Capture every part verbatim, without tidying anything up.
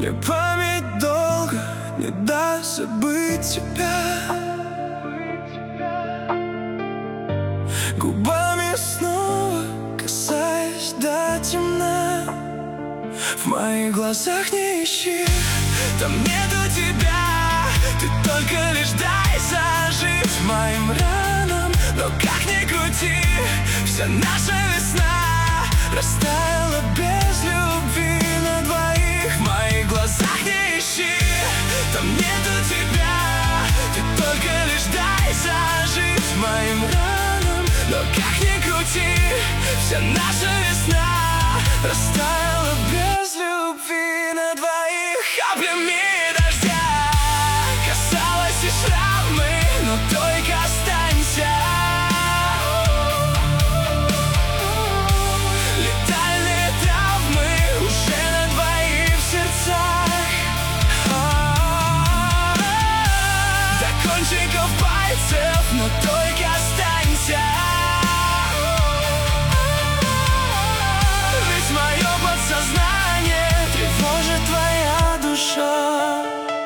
Мне память долго не даст забыть тебя. Губами снова касаясь до темна. В моих глазах не ищи, там нету тебя. Ты только лишь дай зажить моим ранам. Но как ни крути, вся наша весна растаяла без любви на двоих. В моих глазах не ищи, там нету тебя. Ты только лишь дай зажить моим ранам. Но как ни крути, вся наша весна растаяла без любви на двоих. Каплями дождя касалась и шрамы, но только останься. Летальные травмы уже на двоих в сердцах. До кончиков пальцев, но только останься. Ведь мое подсознание тревожит твоя душа.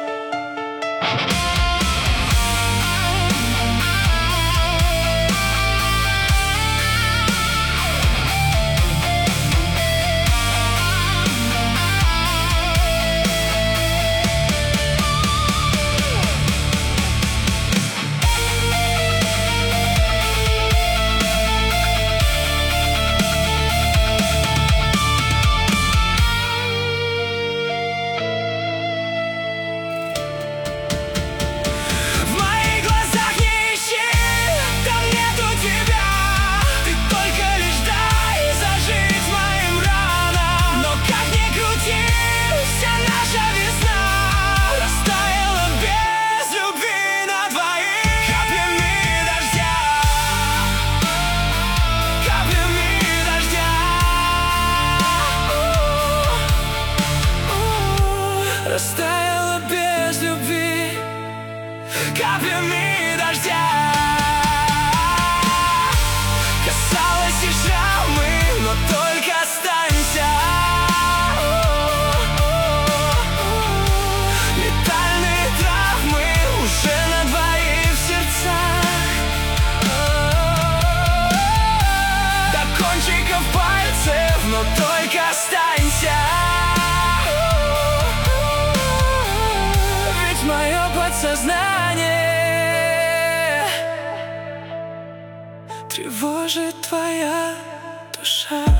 Растаяла без любви каплями дождя. Касалась и шрамы, но только останься. Летальные травмы уже на двоих в сердцах. До кончиков пальцев, но только останься. Мое подсознание тревожит твоя душа.